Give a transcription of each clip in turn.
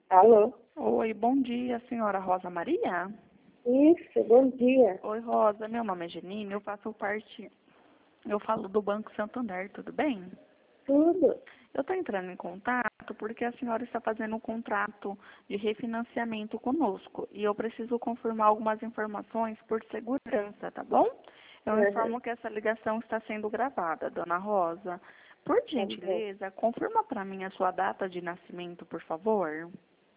Alô? Oi, bom dia, senhora Rosa Maria. Isso, bom dia. Oi, Rosa, meu nome é Janine, eu falo do Banco Santander, tudo bem? Tudo? Eu estou entrando em contato porque a senhora está fazendo um contrato de refinanciamento conosco e eu preciso confirmar algumas informações por segurança, tá bom? Eu Uhum. informo que essa ligação está sendo gravada, dona Rosa. Por Tá bom. gentileza, confirma para mim a sua data de nascimento, por favor.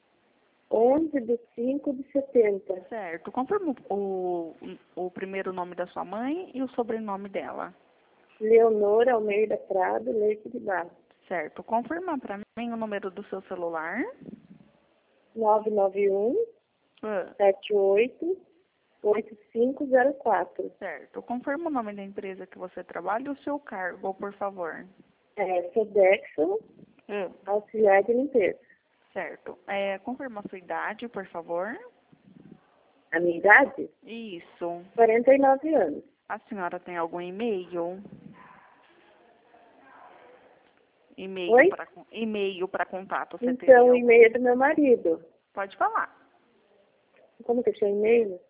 11/5/70. Certo. Confirma o primeiro nome da sua mãe e o sobrenome dela. Leonor Almeida Prado, Leite de Barro. Certo. Confirma para mim o número do seu celular. 991 Ah, 78 8504. certo. Confirma o nome da empresa que você trabalha e o seu cargo, por favor. Sodexo, Ah, auxiliar de limpeza. certo. Confirma a sua idade, por favor. A minha idade? Isso. 49 anos. A senhora tem algum e-mail? Oi? E-mail para contato, você teria Então, o algum? e-mail é do meu marido. Pode falar. Como que é seu e-mail?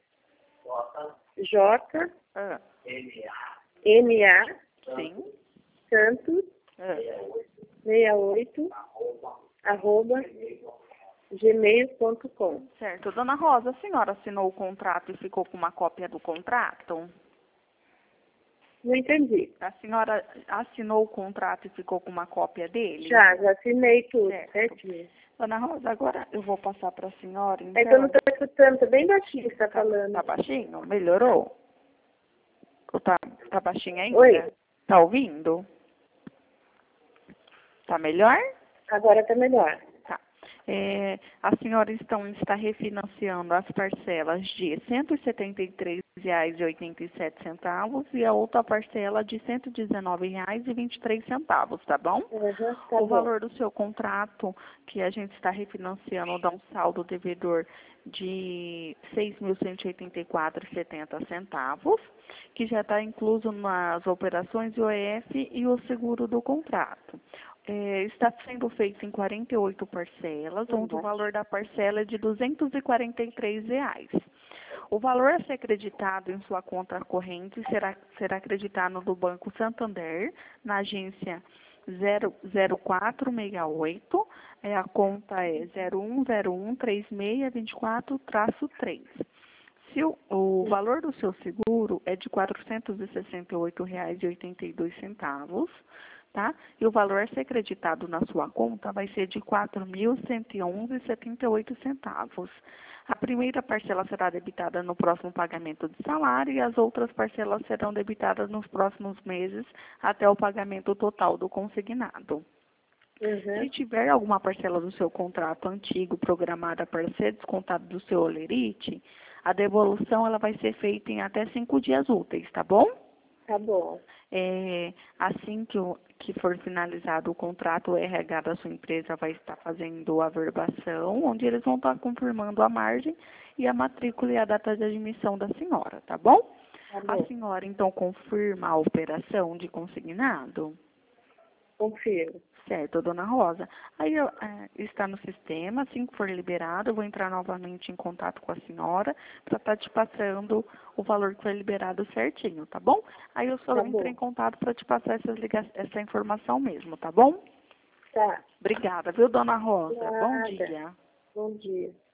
J. Ah, M.A. sim. Santos Ah, 68 arroba gmail.com. certo. Dona Rosa, a senhora assinou o contrato e ficou com uma cópia do contrato? Não entendi. A senhora assinou o contrato e ficou com uma cópia dele? Já assinei tudo, Certo. certinho. Dona Rosa, agora eu vou passar para a senhora, É que eu não então. estou escutando, tá bem baixinho que você tá falando. Tá baixinho? Melhorou? Ou tá baixinho ainda? Oi, Tá ouvindo? Tá melhor? agora tá melhor. Tá. A senhora então está refinanciando as parcelas de R$ 173,87 e a outra parcela de R$ 119,23, tá bom? Uhum, tá O bom. valor do seu contrato que a gente está refinanciando dá um saldo devedor de R$ 6.184,70, que já está incluso nas operações IOF e o seguro do contrato. Está sendo feito em 48 parcelas, onde o valor da parcela é de R$ 243. O valor a ser acreditado em sua conta corrente será acreditado no Banco Santander, na agência 00468, a conta é 01013624-3. Se o valor do seu seguro é de R$ 468,82, tá? E o valor a ser acreditado na sua conta vai ser de R$ 4.111,78. A primeira parcela será debitada no próximo pagamento de salário e as outras parcelas serão debitadas nos próximos meses até o pagamento total do consignado. Uhum. Se tiver alguma parcela do seu contrato antigo programada para ser descontada do seu holerite, a devolução ela vai ser feita em até 5 dias úteis, tá bom? Tá bom. Assim que for finalizado o contrato, o RH da sua empresa vai estar fazendo a verbação, onde eles vão estar confirmando a margem e a matrícula e a data de admissão da senhora, tá bom? Tá A bom. senhora, então, confirma a operação de consignado? Confiro. Certo, dona Rosa. Aí está no sistema, assim que for liberado, eu vou entrar novamente em contato com a senhora para estar te passando o valor que foi liberado certinho, tá bom? Aí eu só Tá entro bom. em contato para te passar essa informação mesmo, tá bom? Tá. Obrigada, viu, dona Rosa? Bom Nada. dia. Bom dia.